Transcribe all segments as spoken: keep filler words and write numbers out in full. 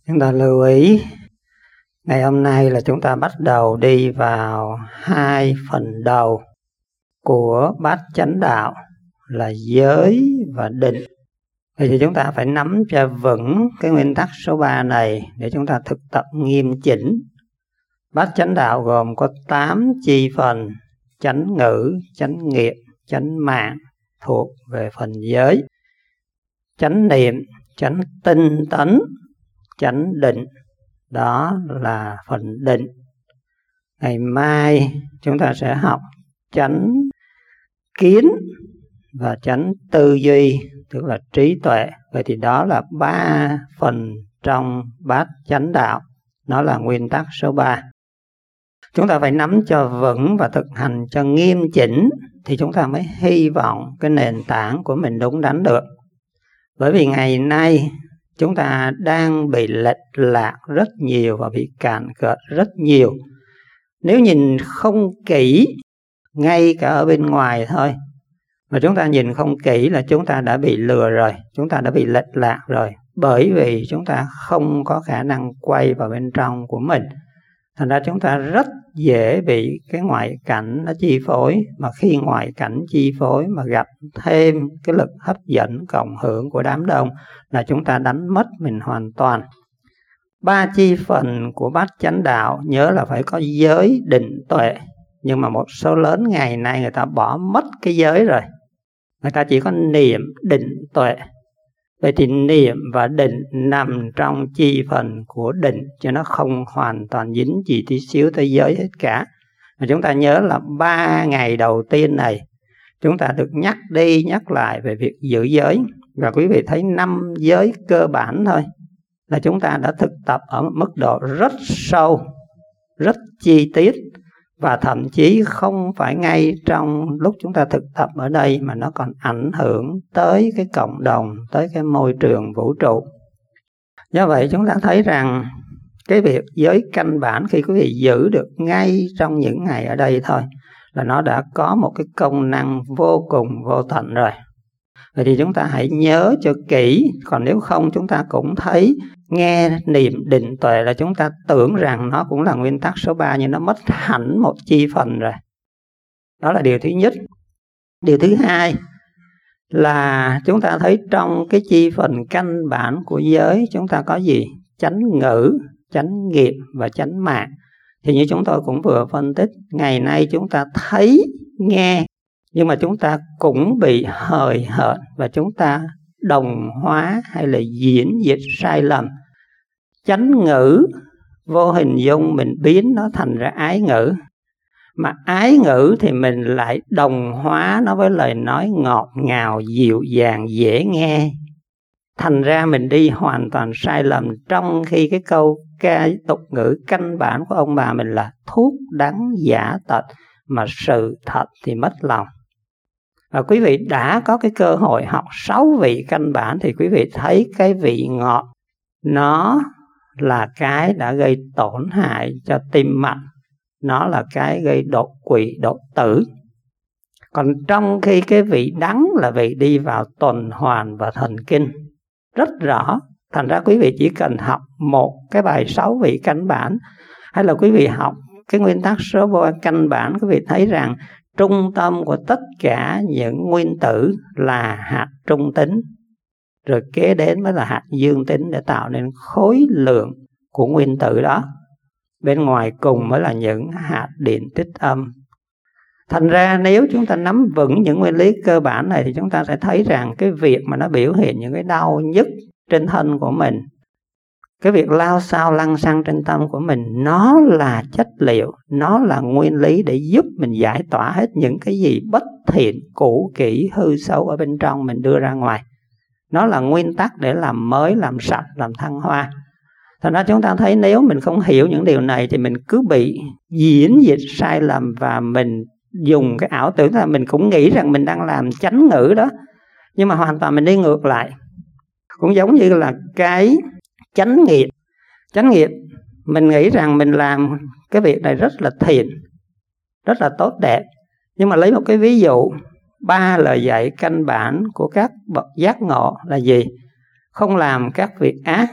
Chúng ta lưu ý, ngày hôm nay là chúng ta bắt đầu đi vào hai phần đầu của bát chánh đạo là giới và định. Vậy thì chúng ta phải nắm cho vững cái nguyên tắc số ba này để chúng ta thực tập nghiêm chỉnh. Bát chánh đạo gồm có tám chi phần: chánh ngữ, chánh nghiệp, chánh mạng thuộc về phần giới, chánh niệm, chánh tinh tấn, chánh định, đó là phần định. Ngày mai chúng ta sẽ học chánh kiến và chánh tư duy, tức là trí tuệ. Vậy thì đó là ba phần trong bát chánh đạo, nó là nguyên tắc số ba. Chúng ta phải nắm cho vững và thực hành cho nghiêm chỉnh thì chúng ta mới hy vọng cái nền tảng của mình đúng đắn được. Bởi vì ngày nay chúng ta đang bị lệch lạc rất nhiều và bị cạn cợt rất nhiều. Nếu nhìn không kỹ, ngay cả ở bên ngoài thôi, mà chúng ta nhìn không kỹ là chúng ta đã bị lừa rồi, chúng ta đã bị lệch lạc rồi. Bởi vì chúng ta không có khả năng quay vào bên trong của mình. Thành ra chúng ta rất dễ bị cái ngoại cảnh nó chi phối. Mà khi ngoại cảnh chi phối mà gặp thêm cái lực hấp dẫn cộng hưởng của đám đông là chúng ta đánh mất mình hoàn toàn. Ba chi phần của bát chánh đạo nhớ là phải có giới, định, tuệ. Nhưng mà một số lớn ngày nay người ta bỏ mất cái giới rồi. Người ta chỉ có niệm, định, tuệ. Vậy thì niệm và định nằm trong chi phần của định, cho nó không hoàn toàn dính gì tí xíu tới giới hết cả. Mà chúng ta nhớ là ba ngày đầu tiên này chúng ta được nhắc đi nhắc lại về việc giữ giới. Và quý vị thấy năm giới cơ bản thôi là chúng ta đã thực tập ở mức độ rất sâu, rất chi tiết. Và thậm chí không phải ngay trong lúc chúng ta thực tập ở đây mà nó còn ảnh hưởng tới cái cộng đồng, tới cái môi trường vũ trụ. Do vậy chúng ta thấy rằng cái việc giới căn bản khi quý vị giữ được ngay trong những ngày ở đây thôi là nó đã có một cái công năng vô cùng vô tận rồi. Vậy thì chúng ta hãy nhớ cho kỹ, còn nếu không chúng ta cũng thấy nghe niệm định tuệ là chúng ta tưởng rằng nó cũng là nguyên tắc số ba, nhưng nó mất hẳn một chi phần rồi. Đó là điều thứ nhất. Điều thứ hai là chúng ta thấy trong cái chi phần căn bản của giới chúng ta có gì? Chánh ngữ, chánh nghiệp và chánh mạng. Thì như chúng tôi cũng vừa phân tích, ngày nay chúng ta thấy, nghe, nhưng mà chúng ta cũng bị hời hợt và chúng ta đồng hóa hay là diễn dịch sai lầm. Chánh ngữ vô hình dung mình biến nó thành ra ái ngữ. Mà ái ngữ thì mình lại đồng hóa nó với lời nói ngọt ngào, dịu dàng, dễ nghe. Thành ra mình đi hoàn toàn sai lầm, trong khi cái câu ca tục ngữ căn bản của ông bà mình là thuốc đắng giả tật, mà sự thật thì mất lòng. Và quý vị đã có cái cơ hội học sáu vị căn bản thì quý vị thấy cái vị ngọt nó là cái đã gây tổn hại cho tim mạch, nó là cái gây đột quỵ, đột tử. Còn trong khi cái vị đắng là vị đi vào tuần hoàn và thần kinh rất rõ. Thành ra quý vị chỉ cần học một cái bài sáu vị căn bản, hay là quý vị học cái nguyên tắc số ba căn bản, quý vị thấy rằng trung tâm của tất cả những nguyên tử là hạt trung tính, rồi kế đến mới là hạt dương tính để tạo nên khối lượng của nguyên tử đó. Bên ngoài cùng mới là những hạt điện tích âm. Thành ra nếu chúng ta nắm vững những nguyên lý cơ bản này thì chúng ta sẽ thấy rằng cái việc mà nó biểu hiện những cái đau nhức trên thân của mình, cái việc lao xao lăng xăng trên tâm của mình, nó là chất liệu, nó là nguyên lý để giúp mình giải tỏa hết những cái gì bất thiện, cũ kỹ, hư xấu ở bên trong mình đưa ra ngoài. Nó là nguyên tắc để làm mới, làm sạch, làm thăng hoa. Thành ra chúng ta thấy nếu mình không hiểu những điều này thì mình cứ bị diễn dịch sai lầm, và mình dùng cái ảo tưởng là mình cũng nghĩ rằng mình đang làm chánh ngữ đó, nhưng mà hoàn toàn mình đi ngược lại. Cũng giống như là cái chánh nghiệp. Chánh nghiệp, mình nghĩ rằng mình làm cái việc này rất là thiện, rất là tốt đẹp. Nhưng mà lấy một cái ví dụ, ba lời dạy căn bản của các bậc giác ngộ là gì? Không làm các việc ác,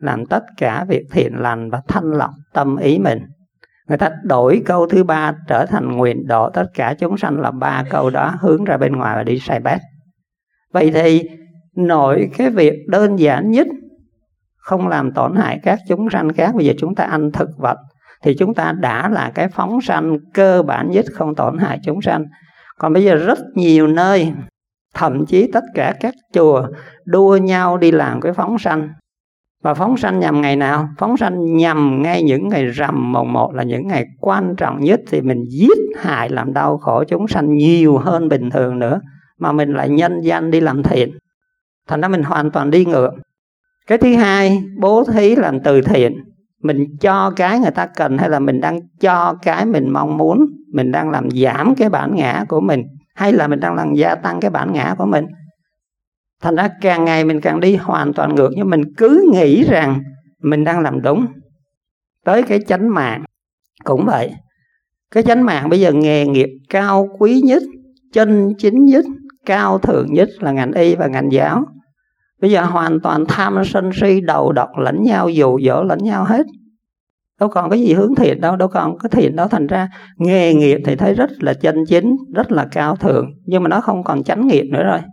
làm tất cả việc thiện lành và thanh lọc tâm ý mình. Người ta đổi câu thứ ba trở thành nguyện độ tất cả chúng sanh là ba câu đó hướng ra bên ngoài và đi sai bét. Vậy thì nội cái việc đơn giản nhất không làm tổn hại các chúng sanh khác, bây giờ chúng ta ăn thực vật thì chúng ta đã là cái phóng sanh cơ bản nhất không tổn hại chúng sanh. Còn bây giờ rất nhiều nơi, thậm chí tất cả các chùa đua nhau đi làm cái phóng sanh. Và phóng sanh nhằm ngày nào? Phóng sanh nhằm ngay những ngày rằm mồng một là những ngày quan trọng nhất, thì mình giết hại làm đau khổ chúng sanh nhiều hơn bình thường nữa, mà mình lại nhân danh đi làm thiện. Thành ra mình hoàn toàn đi ngược. Cái thứ hai, bố thí làm từ thiện. Mình cho cái người ta cần hay là mình đang cho cái mình mong muốn? Mình đang làm giảm cái bản ngã của mình hay là mình đang làm gia tăng cái bản ngã của mình? Thành ra càng ngày mình càng đi hoàn toàn ngược, nhưng mình cứ nghĩ rằng mình đang làm đúng. Tới cái chánh mạng cũng vậy. Cái chánh mạng bây giờ nghề nghiệp cao quý nhất, chân chính nhất, cao thượng nhất là ngành y và ngành giáo. Bây giờ hoàn toàn tham sân si đầu độc lẫn nhau, dụ dỗ lẫn nhau hết. Đâu còn cái gì hướng thiện đâu, đâu còn cái thiện đâu. Thành ra nghề nghiệp thì thấy rất là chân chính, rất là cao thượng, nhưng mà nó không còn chánh nghiệp nữa rồi.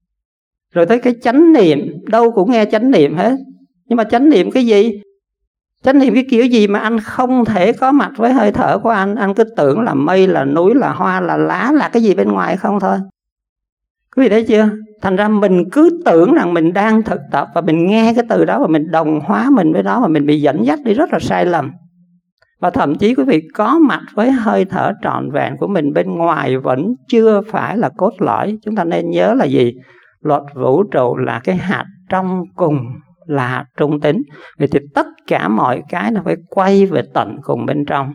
Rồi tới cái chánh niệm, đâu cũng nghe chánh niệm hết. Nhưng mà chánh niệm cái gì? Chánh niệm cái kiểu gì mà anh không thể có mặt với hơi thở của anh? Anh cứ tưởng là mây, là núi, là hoa, là lá, là cái gì bên ngoài không thôi. Quý vị thấy chưa? Thành ra mình cứ tưởng rằng mình đang thực tập, và mình nghe cái từ đó và mình đồng hóa mình với đó, và mình bị dẫn dắt đi rất là sai lầm. Và thậm chí quý vị có mặt với hơi thở trọn vẹn của mình bên ngoài vẫn chưa phải là cốt lõi. Chúng ta nên nhớ là gì? Luật vũ trụ là cái hạt trong cùng là hạt trung tính. Vì thì tất cả mọi cái nó phải quay về tận cùng bên trong.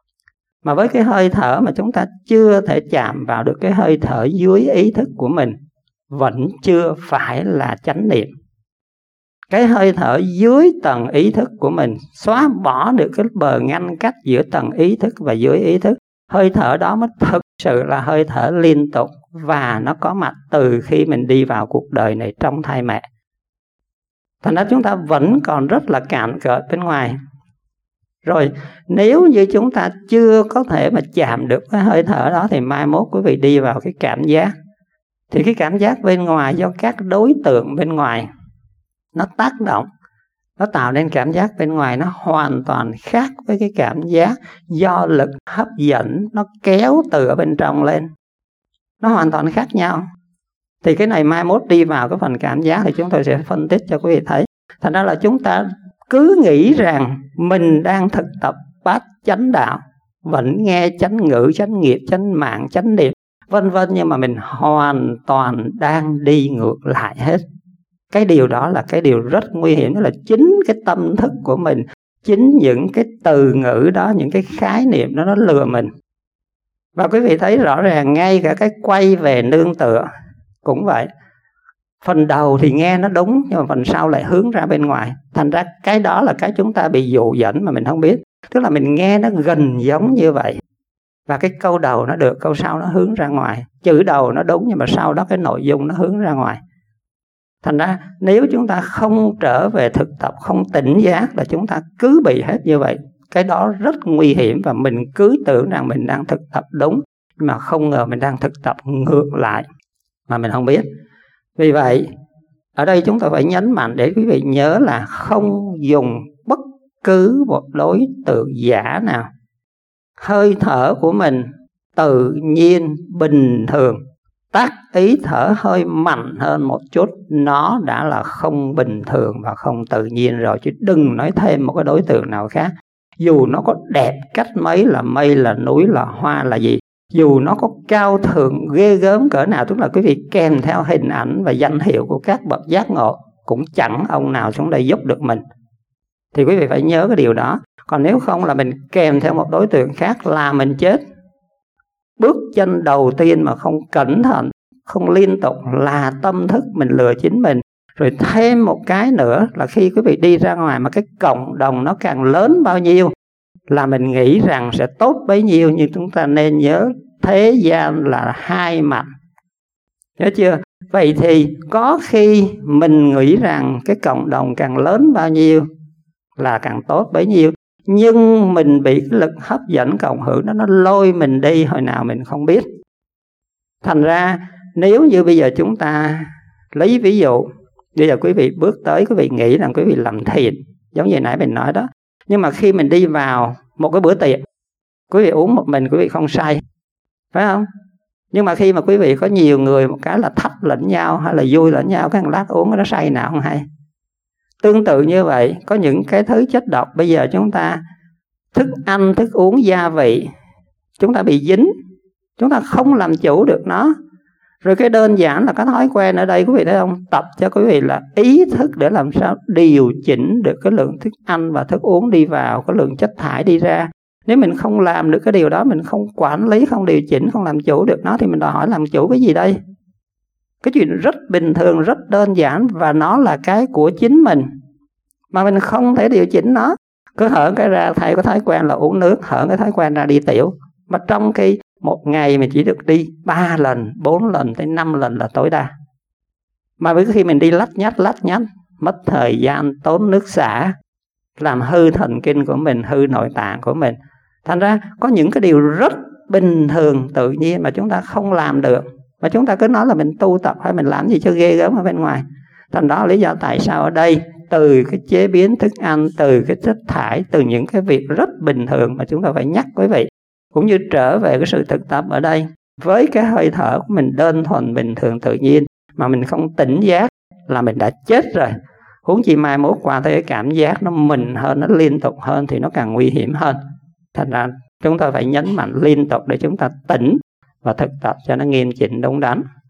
Mà với cái hơi thở mà chúng ta chưa thể chạm vào được cái hơi thở dưới ý thức của mình, vẫn chưa phải là chánh niệm. Cái hơi thở dưới tầng ý thức của mình, xóa bỏ được cái bờ ngăn cách giữa tầng ý thức và dưới ý thức, hơi thở đó mới thực sự là hơi thở liên tục, và nó có mặt từ khi mình đi vào cuộc đời này trong thai mẹ. Thành ra chúng ta vẫn còn rất là cạn cợt bên ngoài. Rồi nếu như chúng ta chưa có thể mà chạm được cái hơi thở đó, thì mai mốt quý vị đi vào cái cảm giác. Thì cái cảm giác bên ngoài do các đối tượng bên ngoài nó tác động, nó tạo nên cảm giác bên ngoài nó hoàn toàn khác với cái cảm giác do lực hấp dẫn nó kéo từ ở bên trong lên. Nó hoàn toàn khác nhau. Thì cái này mai mốt đi vào cái phần cảm giác thì chúng tôi sẽ phân tích cho quý vị thấy. Thành ra là chúng ta cứ nghĩ rằng mình đang thực tập bát chánh đạo, vẫn nghe chánh ngữ, chánh nghiệp, chánh mạng, chánh niệm, vân vân, nhưng mà mình hoàn toàn đang đi ngược lại hết. Cái điều đó là cái điều rất nguy hiểm. Đó là chính cái tâm thức của mình, chính những cái từ ngữ đó, những cái khái niệm đó nó lừa mình. Và quý vị thấy rõ ràng ngay cả cái quay về nương tựa cũng vậy. Phần đầu thì nghe nó đúng, nhưng mà phần sau lại hướng ra bên ngoài. Thành ra cái đó là cái chúng ta bị dụ dẫn mà mình không biết. Tức là mình nghe nó gần giống như vậy, và cái câu đầu nó được, câu sau nó hướng ra ngoài. Chữ đầu nó đúng, nhưng mà sau đó cái nội dung nó hướng ra ngoài. Thành ra nếu chúng ta không trở về thực tập, không tỉnh giác, là chúng ta cứ bị hết như vậy. Cái đó rất nguy hiểm, và mình cứ tưởng rằng mình đang thực tập đúng, mà không ngờ mình đang thực tập ngược lại mà mình không biết. Vì vậy ở đây chúng ta phải nhấn mạnh để quý vị nhớ là không dùng bất cứ một đối tượng giả nào. Hơi thở của mình tự nhiên bình thường, tác ý thở hơi mạnh hơn một chút, nó đã là không bình thường và không tự nhiên rồi. Chứ đừng nói thêm một cái đối tượng nào khác. Dù nó có đẹp cách mấy, là mây, là núi, là hoa, là gì, dù nó có cao thượng ghê gớm cỡ nào, tức là quý vị kèm theo hình ảnh và danh hiệu của các bậc giác ngộ, cũng chẳng ông nào xuống đây giúp được mình. Thì quý vị phải nhớ cái điều đó. Còn nếu không là mình kèm theo một đối tượng khác là mình chết. Bước chân đầu tiên mà không cẩn thận, không liên tục là tâm thức mình lừa chính mình. Rồi thêm một cái nữa là khi quý vị đi ra ngoài mà cái cộng đồng nó càng lớn bao nhiêu là mình nghĩ rằng sẽ tốt bấy nhiêu. Nhưng chúng ta nên nhớ thế gian là hai mặt, nhớ chưa? Vậy thì có khi mình nghĩ rằng cái cộng đồng càng lớn bao nhiêu là càng tốt bấy nhiêu. Nhưng mình bị cái lực hấp dẫn cộng hưởng đó, nó lôi mình đi hồi nào mình không biết. Thành ra nếu như bây giờ chúng ta lấy ví dụ, bây giờ quý vị bước tới, quý vị nghĩ rằng quý vị làm thiện, giống như nãy mình nói đó. Nhưng mà khi mình đi vào một cái bữa tiệc, quý vị uống một mình quý vị không say, phải không? Nhưng mà khi mà quý vị có nhiều người, một cái là thách lẫn nhau hay là vui lẫn nhau, cái lát uống nó say nào không hay. Tương tự như vậy, có những cái thứ chất độc bây giờ chúng ta thức ăn, thức uống, gia vị, chúng ta bị dính, chúng ta không làm chủ được nó. Rồi cái đơn giản là cái thói quen ở đây quý vị thấy không? Tập cho quý vị là ý thức để làm sao điều chỉnh được cái lượng thức ăn và thức uống đi vào, cái lượng chất thải đi ra. Nếu mình không làm được cái điều đó, mình không quản lý, không điều chỉnh, không làm chủ được nó, thì mình đòi hỏi làm chủ cái gì đây? Cái chuyện rất bình thường, rất đơn giản, và nó là cái của chính mình mà mình không thể điều chỉnh nó. Cứ hở cái ra, thầy có thói quen là uống nước, hở cái thói quen ra đi tiểu. Mà trong khi một ngày mình chỉ được đi ba lần, bốn lần, tới năm lần là tối đa. Mà với khi mình đi lách nhách, lách nhách, mất thời gian, tốn nước xả, làm hư thần kinh của mình, hư nội tạng của mình. Thành ra có những cái điều rất bình thường, tự nhiên mà chúng ta không làm được. Mà chúng ta cứ nói là mình tu tập hay mình làm gì cho ghê gớm ở bên ngoài. Thành đó lý do tại sao ở đây, từ cái chế biến thức ăn, từ cái chất thải, từ những cái việc rất bình thường mà chúng ta phải nhắc quý vị. Cũng như trở về cái sự thực tập ở đây, với cái hơi thở của mình đơn thuần, bình thường, tự nhiên, mà mình không tỉnh giác là mình đã chết rồi. Huống chi mai mốt qua tới cái cảm giác nó mình hơn, nó liên tục hơn thì nó càng nguy hiểm hơn. Thành ra chúng ta phải nhấn mạnh liên tục để chúng ta tỉnh và thực tập cho nó nghiêm chỉnh đúng đắn.